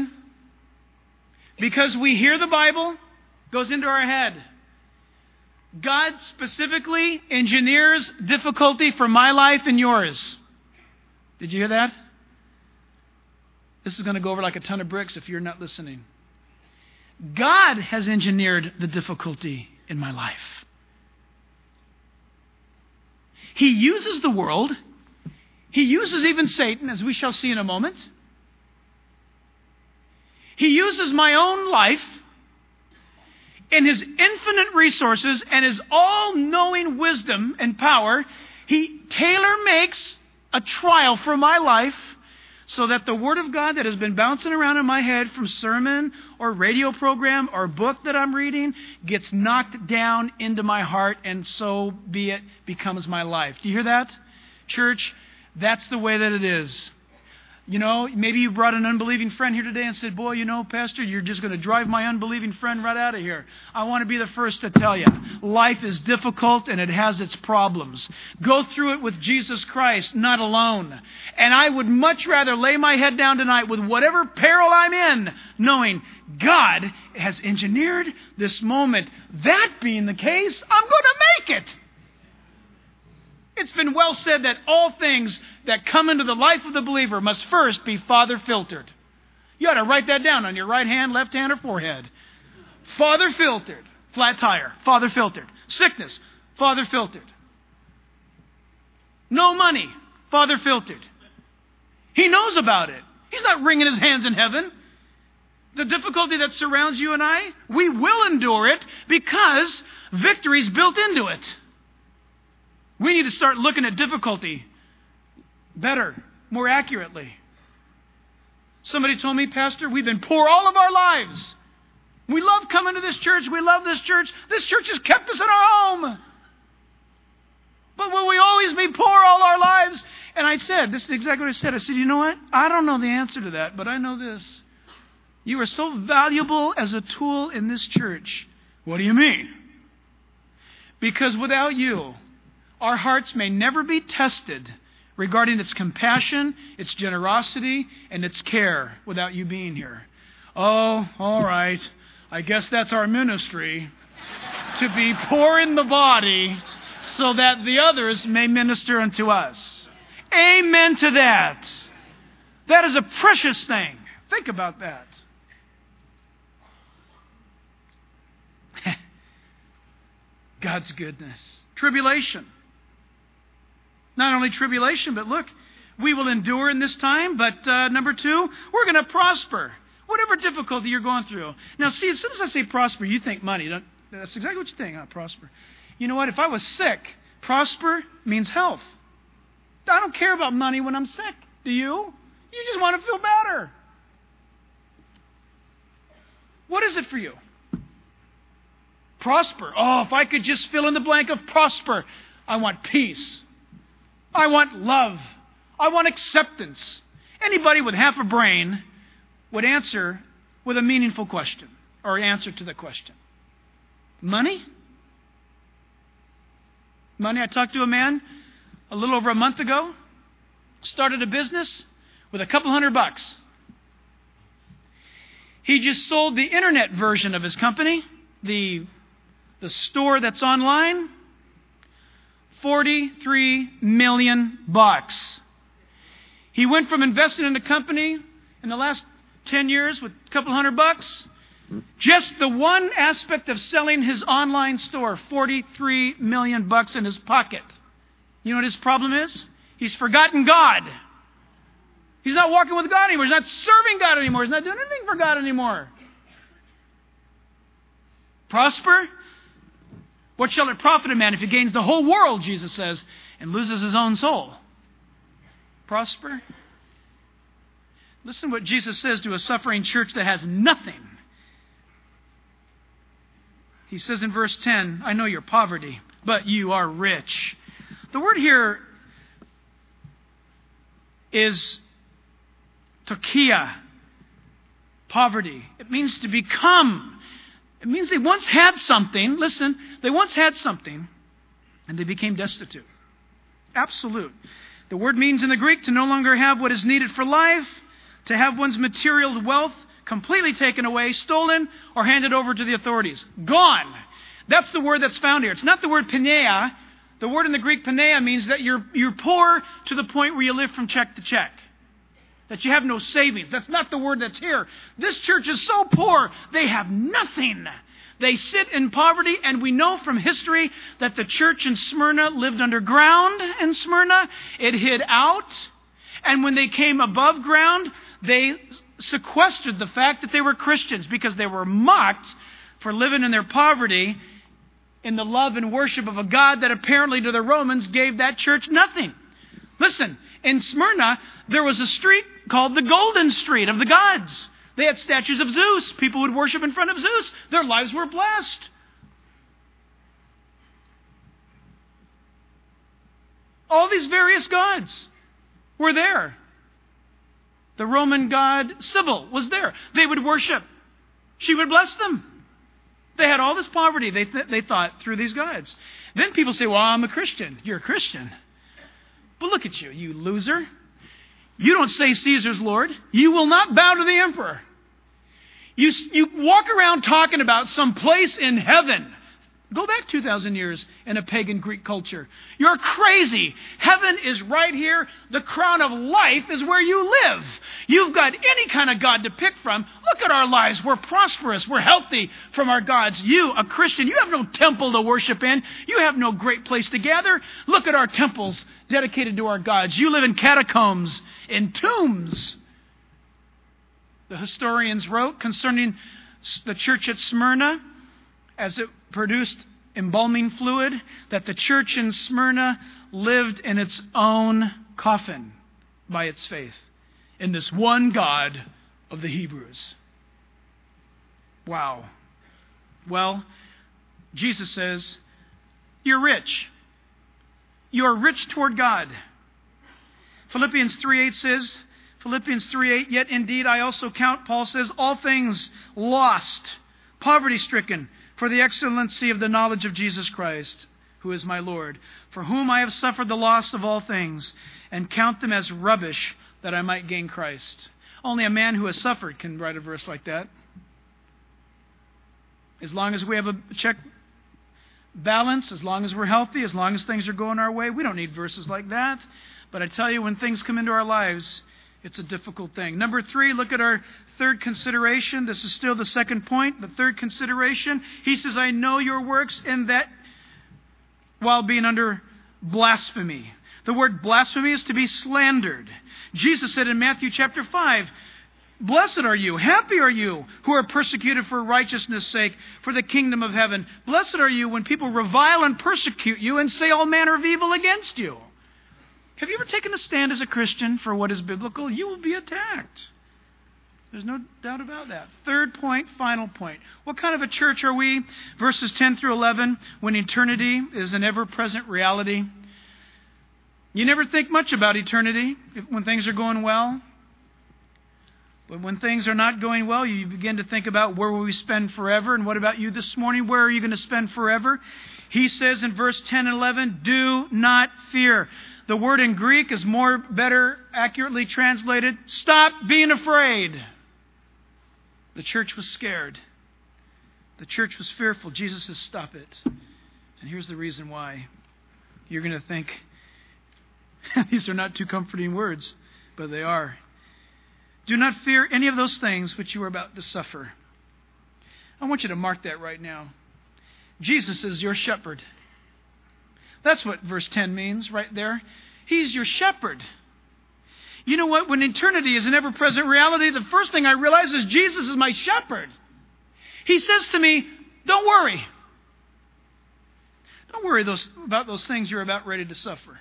we hear the Bible, goes into our head. God specifically engineers difficulty for my life and yours. Did you hear that? This is going to go over like a ton of bricks if you're not listening. God has engineered the difficulty in my life. He uses the world. He uses even Satan, as we shall see in a moment. He uses my own life in His infinite resources and His all-knowing wisdom and power. He tailor-makes a trial for my life so that the Word of God that has been bouncing around in my head from sermon or radio program or book that I'm reading gets knocked down into my heart, and so be it, becomes my life. Do you hear that? Church, that's the way that it is. You know, maybe you brought an unbelieving friend here today and said, boy, you know, Pastor, you're just going to drive my unbelieving friend right out of here. I want to be the first to tell you, life is difficult and it has its problems. Go through it with Jesus Christ, not alone. And I would much rather lay my head down tonight with whatever peril I'm in, knowing God has engineered this moment. That being the case, I'm going to make it. It's been well said that all things that come into the life of the believer must first be Father filtered. You ought to write that down on your right hand, left hand, or forehead. Father filtered. Flat tire. Father filtered. Sickness. Father filtered. No money. Father filtered. He knows about it. He's not wringing his hands in heaven. The difficulty that surrounds you and I, we will endure it because victory's built into it. We need to start looking at difficulty better, more accurately. Somebody told me, Pastor, we've been poor all of our lives. We love coming to this church. We love this church. This church has kept us in our home. But will we always be poor all our lives? And I said, this is exactly what I said. I said, you know what? I don't know the answer to that, but I know this. You are so valuable as a tool in this church. What do you mean? Because without you, our hearts may never be tested regarding its compassion, its generosity, and its care without you being here. Oh, all right. I guess that's our ministry, to be poor in the body so that the others may minister unto us. Amen to that. That is a precious thing. Think about that. God's goodness. Tribulation. Not only tribulation, but look, we will endure in this time, but number two, we're going to prosper. Whatever difficulty you're going through. Now, see, as soon as I say prosper, you think money. That's exactly what you think, prosper. You know what? If I was sick, prosper means health. I don't care about money when I'm sick. Do you? You just want to feel better. What is it for you? Prosper. Oh, if I could just fill in the blank of prosper. I want peace. I want love. I want acceptance. Anybody with half a brain would answer with a meaningful question or answer to the question. Money? Money. I talked to a man a little over a month ago. Started a business with a couple $100. He just sold the internet version of his company, the store that's online. $43 million. He went from investing in the company in the last 10 years with a couple $100, just the one aspect of selling his online store, $43 million in his pocket. You know what his problem is? He's forgotten God. He's not walking with God anymore. He's not serving God anymore. He's not doing anything for God anymore. Prosper? What shall it profit a man if he gains the whole world, Jesus says, and loses his own soul? Prosper? Listen to what Jesus says to a suffering church that has nothing. He says in verse 10, I know your poverty, but you are rich. The word here is tokia, poverty. It means to become. It means they once had something. Listen, they once had something and they became destitute. Absolute. The word means in the Greek to no longer have what is needed for life, to have one's material wealth completely taken away, stolen, or handed over to the authorities. Gone. That's the word that's found here. It's not the word pineia. The word in the Greek pineia means that you're poor to the point where you live from check to check. That you have no savings. That's not the word that's here. This church is so poor, they have nothing. They sit in poverty, and we know from history that the church in Smyrna lived underground in Smyrna. It hid out. And when they came above ground, they sequestered the fact that they were Christians because they were mocked for living in their poverty in the love and worship of a God that apparently to the Romans gave that church nothing. Listen, in Smyrna, there was a street called the Golden Street of the gods. They had statues of Zeus. People would worship in front of Zeus. Their lives were blessed. All these various gods were there. The Roman god Sybil was there. They would worship. She would bless them. They had all this poverty, they thought, through these gods. Then people say, well, I'm a Christian. You're a Christian. But look at you, you loser. You don't say Caesar's Lord. You will not bow to the emperor. You walk around talking about some place in heaven. Go back 2,000 years in a pagan Greek culture. You're crazy. Heaven is right here. The crown of life is where you live. You've got any kind of God to pick from. Look at our lives. We're prosperous. We're healthy from our gods. You, a Christian, you have no temple to worship in. You have no great place to gather. Look at our temples dedicated to our gods. You live in catacombs, in tombs. The historians wrote concerning the church at Smyrna, as it produced embalming fluid, that the church in Smyrna lived in its own coffin by its faith in this one God of the Hebrews. Wow. Well, Jesus says, you're rich. You're rich toward God. Philippians 3:8 says, yet indeed I also count, Paul says, all things lost, poverty-stricken, for the excellency of the knowledge of Jesus Christ, who is my Lord, for whom I have suffered the loss of all things, and count them as rubbish, that I might gain Christ. Only a man who has suffered can write a verse like that. As long as we have a check balance, as long as we're healthy, as long as things are going our way, we don't need verses like that. But I tell you, when things come into our lives, it's a difficult thing. Number 3, look at our third consideration. This is still the second point. The third consideration, he says, I know your works, and that while being under blasphemy. The word blasphemy is to be slandered. Jesus said in Matthew chapter 5, blessed are you, happy are you, who are persecuted for righteousness' sake, for the kingdom of heaven. Blessed are you when people revile and persecute you and say all manner of evil against you. Have you ever taken a stand as a Christian for what is biblical? You will be attacked. There's no doubt about that. Third point, final point. What kind of a church are we? Verses 10 through 11, when eternity is an ever-present reality. You never think much about eternity when things are going well. But when things are not going well, you begin to think about where will we spend forever. And what about you this morning? Where are you going to spend forever? He says in verse 10 and 11, do not fear. The word in Greek is better accurately translated, stop being afraid. The church was scared. The church was fearful. Jesus says, stop it. And here's the reason why. You're going to think, these are not too comforting words, but they are. Do not fear any of those things which you are about to suffer. I want you to mark that right now. Jesus is your shepherd. That's what verse 10 means right there. He's your shepherd. You know what? When eternity is an ever-present reality, the first thing I realize is Jesus is my shepherd. He says to me, don't worry. Don't worry about those things you're about ready to suffer.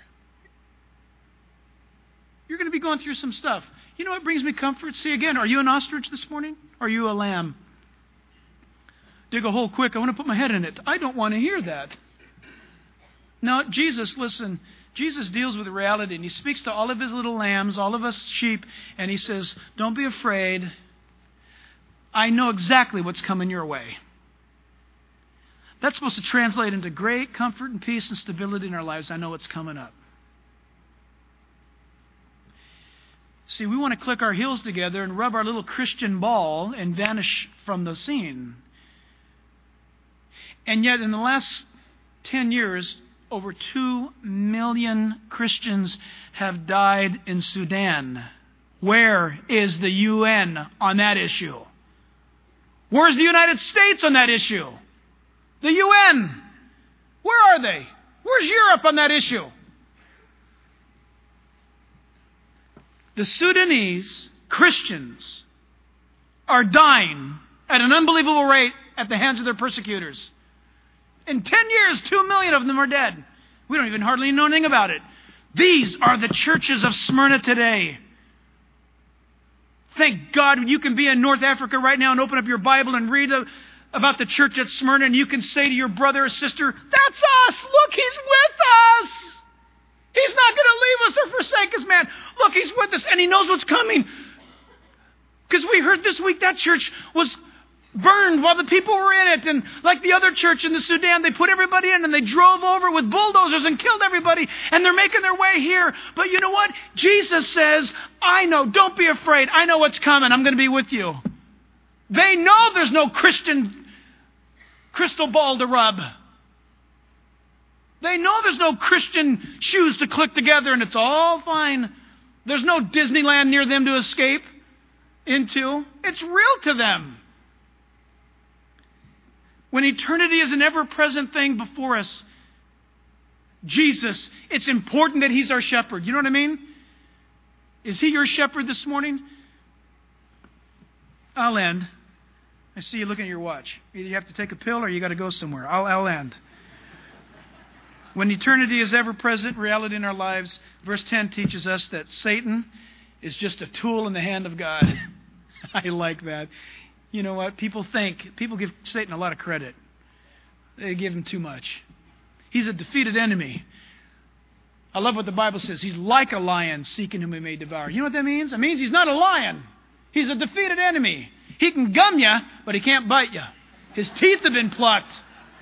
You're going to be going through some stuff. You know what brings me comfort? See again, are you an ostrich this morning? Are you a lamb? Dig a hole quick. I want to put my head in it. I don't want to hear that. Now, Jesus, listen, Jesus deals with reality, and he speaks to all of his little lambs, all of us sheep, and he says, don't be afraid. I know exactly what's coming your way. That's supposed to translate into great comfort and peace and stability in our lives. I know what's coming up. See, we want to click our heels together and rub our little Christian ball and vanish from the scene. And yet, in the last 10 years, over 2 million Christians have died in Sudan. Where is the UN on that issue? Where's the United States on that issue? The UN. Where are they? Where's Europe on that issue? The Sudanese Christians are dying at an unbelievable rate at the hands of their persecutors. In 10 years, 2 million of them are dead. We don't even hardly know anything about it. These are the churches of Smyrna today. Thank God you can be in North Africa right now and open up your Bible and read about the church at Smyrna, and you can say to your brother or sister, that's us. Look, He's with us. He's not going to leave us or forsake us, man. Look, He's with us, and He knows what's coming. Because we heard this week that church was burned while the people were in it. And like the other church in the Sudan, they put everybody in and they drove over with bulldozers and killed everybody. And they're making their way here. But you know what? Jesus says, I know. Don't be afraid. I know what's coming. I'm going to be with you. They know there's no Christian crystal ball to rub. They know there's no Christian shoes to click together and it's all fine. There's no Disneyland near them to escape into. It's real to them. When eternity is an ever-present thing before us, Jesus, it's important that He's our shepherd. You know what I mean? Is He your shepherd this morning? I'll end. I see you looking at your watch. Either you have to take a pill or you got to go somewhere. I'll end. When eternity is ever-present reality in our lives, verse 10 teaches us that Satan is just a tool in the hand of God. I like that. You know what? People give Satan a lot of credit. They give him too much. He's a defeated enemy. I love what the Bible says. He's like a lion seeking whom he may devour. You know what that means? It means he's not a lion. He's a defeated enemy. He can gum you, but he can't bite you. His teeth have been plucked.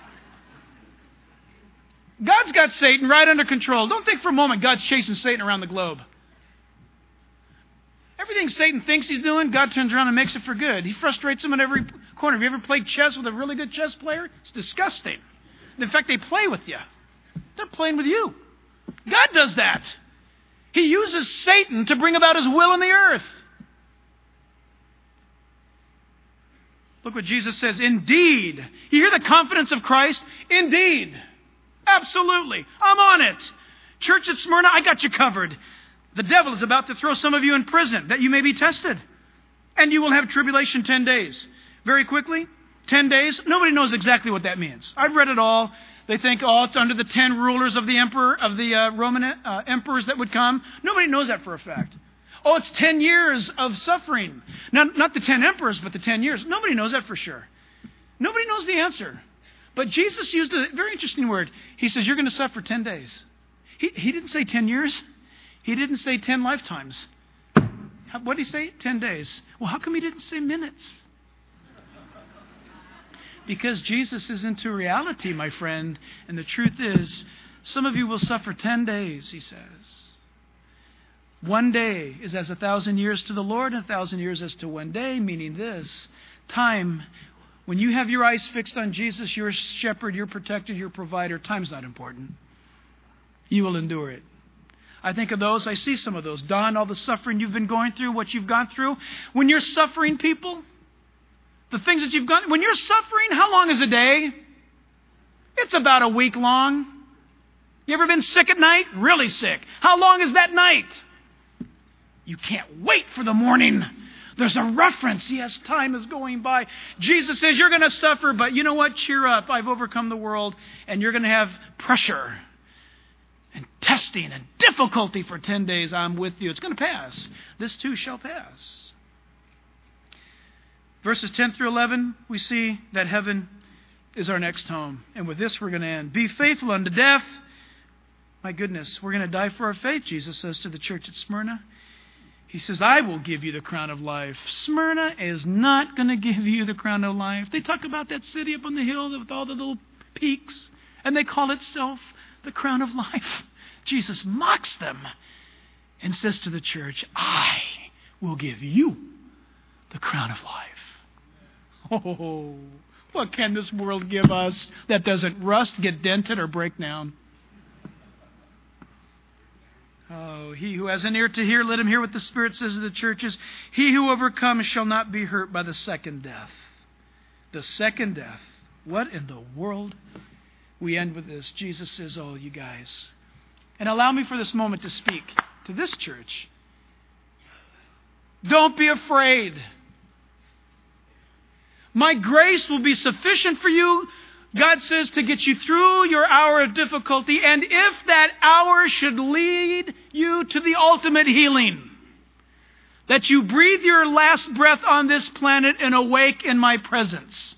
God's got Satan right under control. Don't think for a moment God's chasing Satan around the globe. Everything Satan thinks he's doing, God turns around and makes it for good. He frustrates him in every corner. Have you ever played chess with a really good chess player? It's disgusting. In fact, they play with you. They're playing with you. God does that. He uses Satan to bring about His will in the earth. Look what Jesus says. Indeed. You hear the confidence of Christ? Indeed. Absolutely. I'm on it. Church at Smyrna, I got you covered. The devil is about to throw some of you in prison that you may be tested. And you will have tribulation 10 days. Very quickly, 10 days. Nobody knows exactly what that means. I've read it all. They think, it's under the 10 rulers of the Roman emperors that would come. Nobody knows that for a fact. It's 10 years of suffering. Now, not the 10 emperors, but the 10 years. Nobody knows that for sure. Nobody knows the answer. But Jesus used a very interesting word. He says, you're going to suffer 10 days. He didn't say 10 years. He didn't say 10 lifetimes. What did He say? 10 days. Well, how come He didn't say minutes? Because Jesus is into reality, my friend. And the truth is, some of you will suffer 10 days, He says. One day is as 1,000 years to the Lord, and 1,000 years as to one day, meaning this. Time, when you have your eyes fixed on Jesus, your shepherd, your protector, your provider, time's not important. You will endure it. I think of those, I see some of those. Don, all the suffering you've been going through, what you've gone through. When you're suffering, people, the things that you've gone, when you're suffering, how long is a day? It's about a week long. You ever been sick at night? Really sick. How long is that night? You can't wait for the morning. There's a reference. Yes, time is going by. Jesus says, you're going to suffer, but you know what? Cheer up. I've overcome the world, and you're going to have pressure and testing and difficulty for 10 days. I'm with you. It's going to pass. This too shall pass. Verses 10 through 11, we see that heaven is our next home. And with this, we're going to end. Be faithful unto death. My goodness, we're going to die for our faith, Jesus says to the church at Smyrna. He says, I will give you the crown of life. Smyrna is not going to give you the crown of life. They talk about that city up on the hill with all the little peaks, and they call itself the crown of life. Jesus mocks them and says to the church, I will give you the crown of life. Oh, what can this world give us that doesn't rust, get dented, or break down? Oh, he who has an ear to hear, let him hear what the Spirit says to the churches. He who overcomes shall not be hurt by the second death. The second death. What in the world? We end with this. Jesus says, you guys. And allow me for this moment to speak to this church. Don't be afraid. My grace will be sufficient for you, God says, to get you through your hour of difficulty. And if that hour should lead you to the ultimate healing, that you breathe your last breath on this planet and awake in my presence.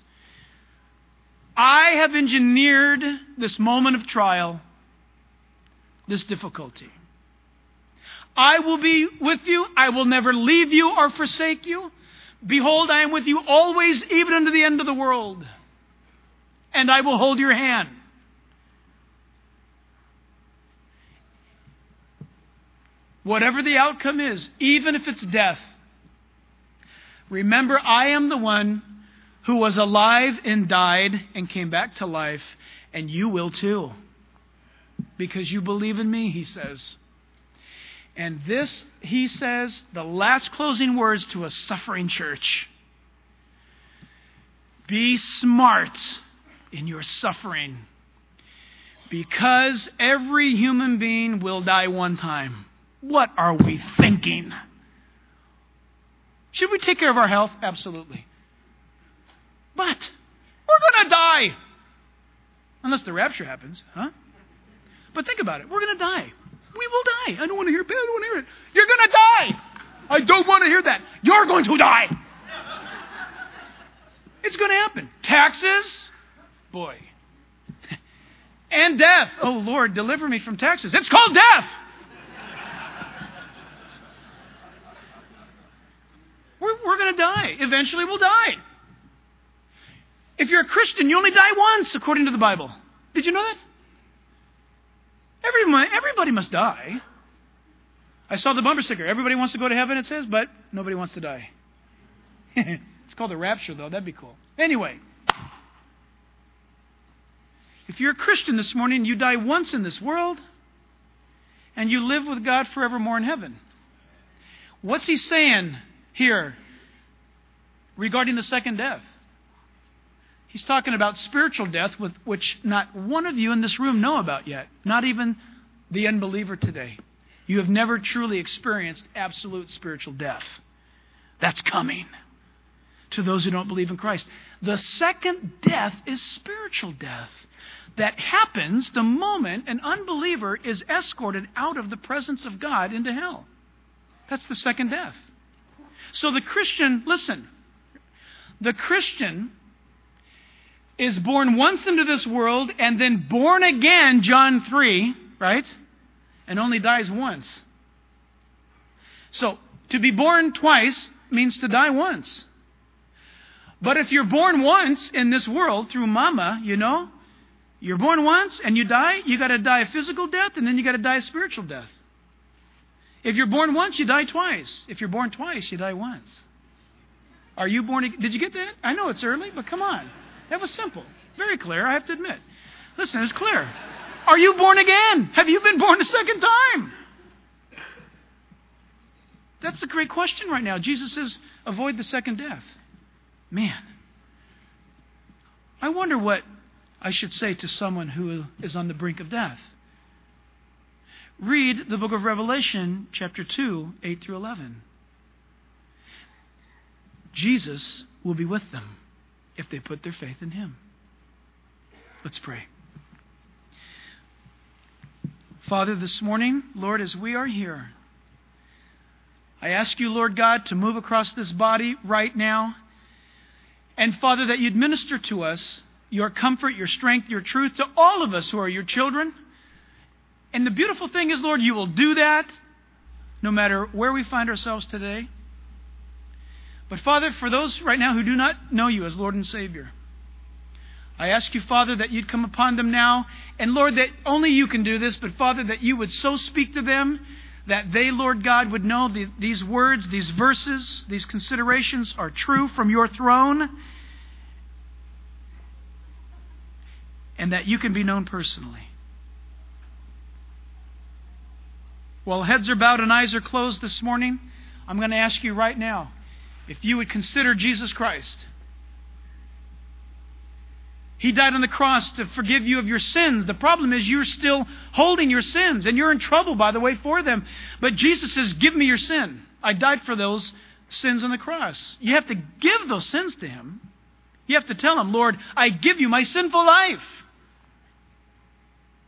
I have engineered this moment of trial, this difficulty. I will be with you. I will never leave you or forsake you. Behold, I am with you always, even unto the end of the world. And I will hold your hand. Whatever the outcome is, even if it's death, remember, I am the one who was alive and died and came back to life, and you will too. Because you believe in me, he says. And this, he says, the last closing words to a suffering church. Be smart in your suffering, because every human being will die one time. What are we thinking? Should we take care of our health? Absolutely. But we're going to die. Unless the rapture happens, huh? But think about it. We're going to die. We will die. I don't want to hear it. I don't want to hear it. You're going to die. I don't want to hear that. You're going to die. It's going to happen. Taxes? Boy. And death. Oh, Lord, deliver me from taxes. It's called death. We're going to die. Eventually we'll die. If you're a Christian, you only die once, according to the Bible. Did you know that? Everybody must die. I saw the bumper sticker. Everybody wants to go to heaven, it says, but nobody wants to die. It's called the rapture, though. That'd be cool. Anyway, if you're a Christian this morning, you die once in this world, and you live with God forevermore in heaven. What's he saying here regarding the second death? He's talking about spiritual death, which not one of you in this room know about yet. Not even the unbeliever today. You have never truly experienced absolute spiritual death. That's coming to those who don't believe in Christ. The second death is spiritual death that happens the moment an unbeliever is escorted out of the presence of God into hell. That's the second death. So the Christian, listen, the Christian is born once into this world and then born again, John 3, right? And only dies once. So, to be born twice means to die once. But if you're born once in this world through mama, you know, you're born once and you die, you got to die a physical death and then you got to die a spiritual death. If you're born once, you die twice. If you're born twice, you die once. Are you born again? Did you get that? I know it's early, but come on. That was simple. Very clear, I have to admit. Listen, it's clear. Are you born again? Have you been born a second time? That's the great question right now. Jesus says, avoid the second death. Man, I wonder what I should say to someone who is on the brink of death. Read the book of Revelation, chapter 2, 8 through 11. Jesus will be with them if they put their faith in him. Let's pray. Father, this morning, Lord, as we are here, I ask you, Lord God, to move across this body right now. And Father, that you'd minister to us your comfort, your strength, your truth to all of us who are your children. And the beautiful thing is, Lord, you will do that no matter where we find ourselves today. But Father, for those right now who do not know you as Lord and Savior, I ask you, Father, that you'd come upon them now. And Lord, that only you can do this, but Father, that you would so speak to them that they, Lord God, would know these words, these verses, these considerations are true from your throne. And that you can be known personally. While heads are bowed and eyes are closed this morning, I'm going to ask you right now, if you would consider Jesus Christ. He died on the cross to forgive you of your sins. The problem is you're still holding your sins, and you're in trouble, by the way, for them. But Jesus says, give me your sin. I died for those sins on the cross. You have to give those sins to him. You have to tell him, Lord, I give you my sinful life.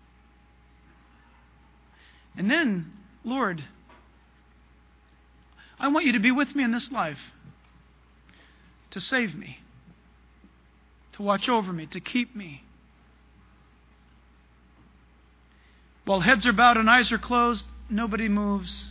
And then, Lord, I want you to be with me in this life, to save me, to watch over me, to keep me. While heads are bowed and eyes are closed, nobody moves.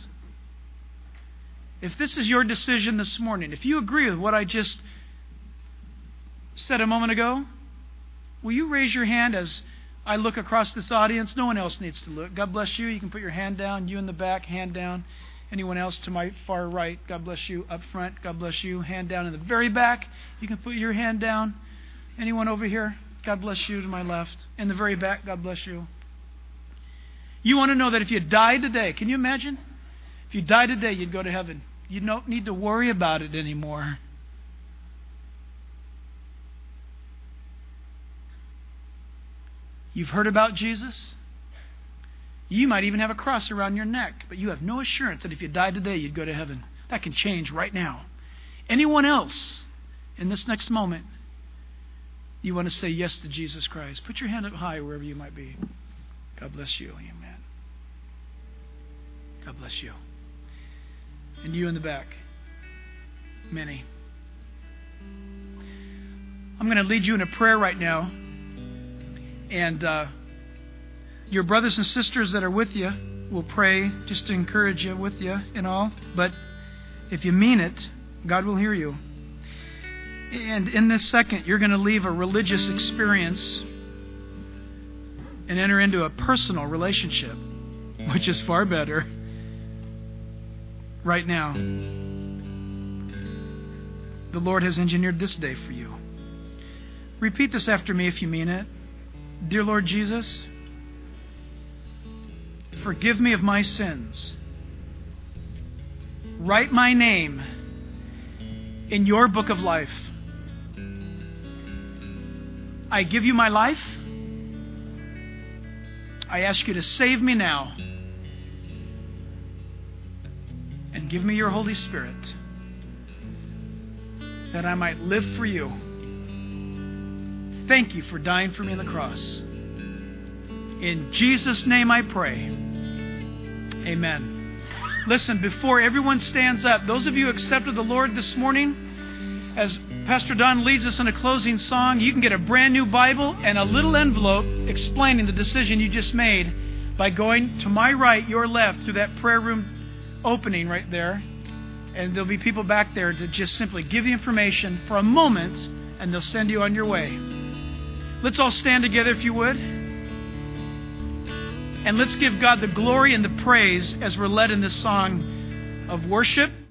If this is your decision this morning, if you agree with what I just said a moment ago, will you raise your hand as I look across this audience? No one else needs to look. God bless you. You can put your hand down. You in the back, hand down. Anyone else to my far right? God bless you. Up front, God bless you. Hand down in the very back. You can put your hand down. Anyone over here? God bless you to my left. In the very back, God bless you. You want to know that if you died today, can you imagine? If you died today, you'd go to heaven. You don't need to worry about it anymore. You've heard about Jesus. You might even have a cross around your neck, but you have no assurance that if you died today, you'd go to heaven. That can change right now. Anyone else in this next moment, you want to say yes to Jesus Christ? Put your hand up high wherever you might be. God bless you. Amen. God bless you. And you in the back. Many. I'm going to lead you in a prayer right now. And your brothers and sisters that are with you will pray just to encourage you with you and all. But if you mean it, God will hear you. And in this second, you're going to leave a religious experience and enter into a personal relationship, which is far better right now. The Lord has engineered this day for you. Repeat this after me if you mean it. Dear Lord Jesus, forgive me of my sins. Write my name in your book of life. I give you my life. I ask you to save me now and give me your Holy Spirit that I might live for you. Thank you for dying for me on the cross. In Jesus' name I pray. Amen. Listen, before everyone stands up, those of you who accepted the Lord this morning, as Pastor Don leads us in a closing song, you can get a brand new Bible and a little envelope explaining the decision you just made by going to my right, your left, through that prayer room opening right there. And there'll be people back there to just simply give you information for a moment, and they'll send you on your way. Let's all stand together if you would. And let's give God the glory and the praise as we're led in this song of worship.